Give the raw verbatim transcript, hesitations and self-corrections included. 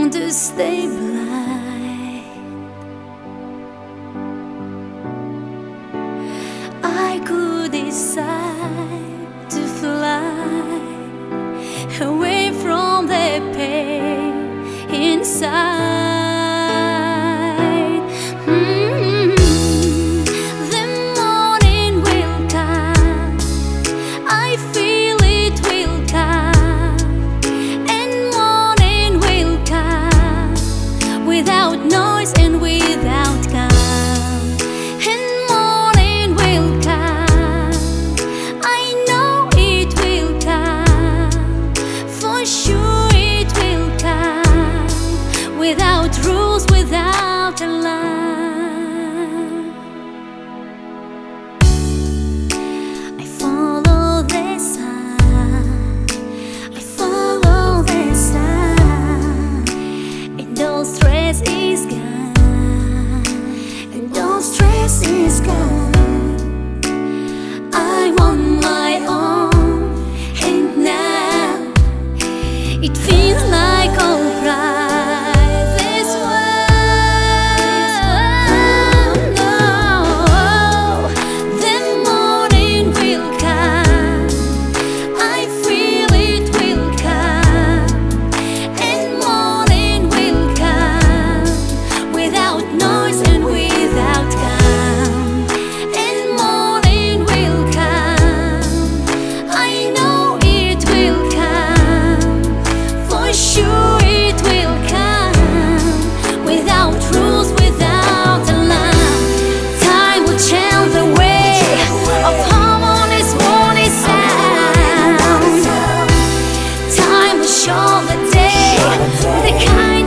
to stay blind. I could decide to fly away from the pain inside. Mm-hmm. The morning will come, I feel it will come, and morning will come without noise and without calm. And morning will come, I know it will come, for sure it will come, without rules, without alarm. I follow the sun, I follow the sun, and all stress is gone, and all stress is gone. I want my own, and now it feels like all priceless world. No, the morning will come, I feel it will come, and morning will come without noise and without calm. And morning will come, I know it will come, for sure it will come, without rules, without alarm. Time will change the way of harmonious morning sound. Time will show the day, the kind